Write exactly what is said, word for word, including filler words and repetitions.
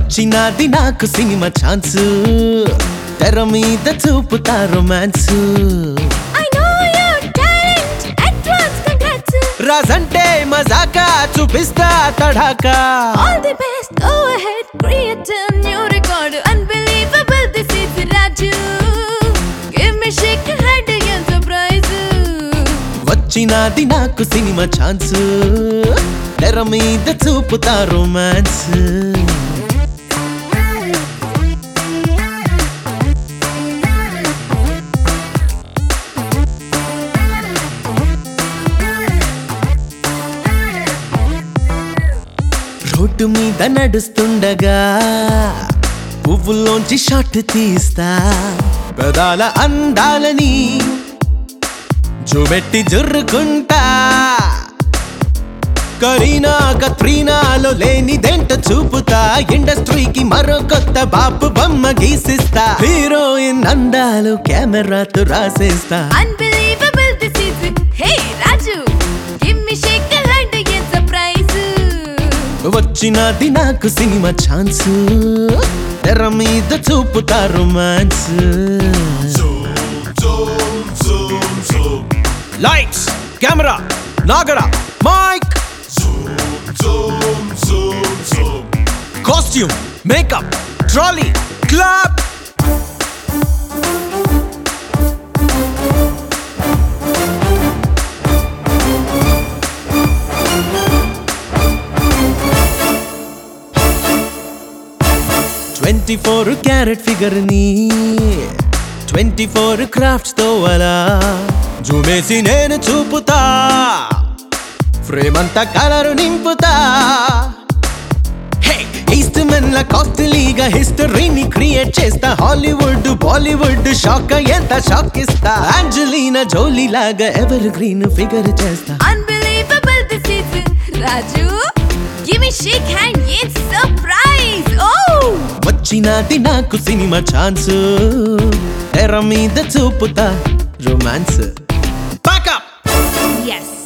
వచ్చినది నాకు cinema chance తెర మీద చూపుతా రొమాన్స్ రాజంటే మజాకా చూపిస్తా తడాకా All the best, go ahead, create a new record. Unbelievable, this is Raju. Give me shake your head and surprise. వచ్చినది నాకు సినిమా ఛాన్స్ తెర మీద చూపుతా రొమాన్స్ రోడ్డు మీద నడుస్తుండగా పువ్వుల్లోంచి షాట్ తీస్తా పెదాల అందాలని చూపెట్టి జుర్రుకుంటా కరీనా కత్రీనాలో లేనిదెంట చూపుతా ఇండస్ట్రీకి మరో కొత్త బాపు బొమ్మ గీసిస్తా హీరోయిన్ అందాలు కెమెరాతో రాసేస్తా Unbelievable, this is Hey Raju. Give me shake your head and surprise. వచ్చినది నాకు సినిమా ఛాన్స్ తెర మీద చూపుతా romance lights camera Nagra mike costume makeup trolley clap twenty four carat figure ని ట్వంటీ ఫోర్ క్రాఫ్ట్స్ తో అలా జూమేసి నేను చూపుతా ఫ్రేమ్ అంతా కలరు నింపుతా ఈస్ట్మెన్ లా కాస్ట్లీగా హిస్టరీని క్రియేట్ చేస్తా హాలీవుడ్ బాలీవుడ్ షాక్ ఎంత షాక్ ఇస్తా అంజలీనా జోలీ లాగా ఎవర్ గ్రీన్ ఫిగర్ చేస్తా Unbelievable, this is Raju. Give me shake hand and surprise. Oh! వచ్చినది నాకు సినిమా ఛాన్స్ తెర మీద చూపుతా రొమాన్స్ Yes.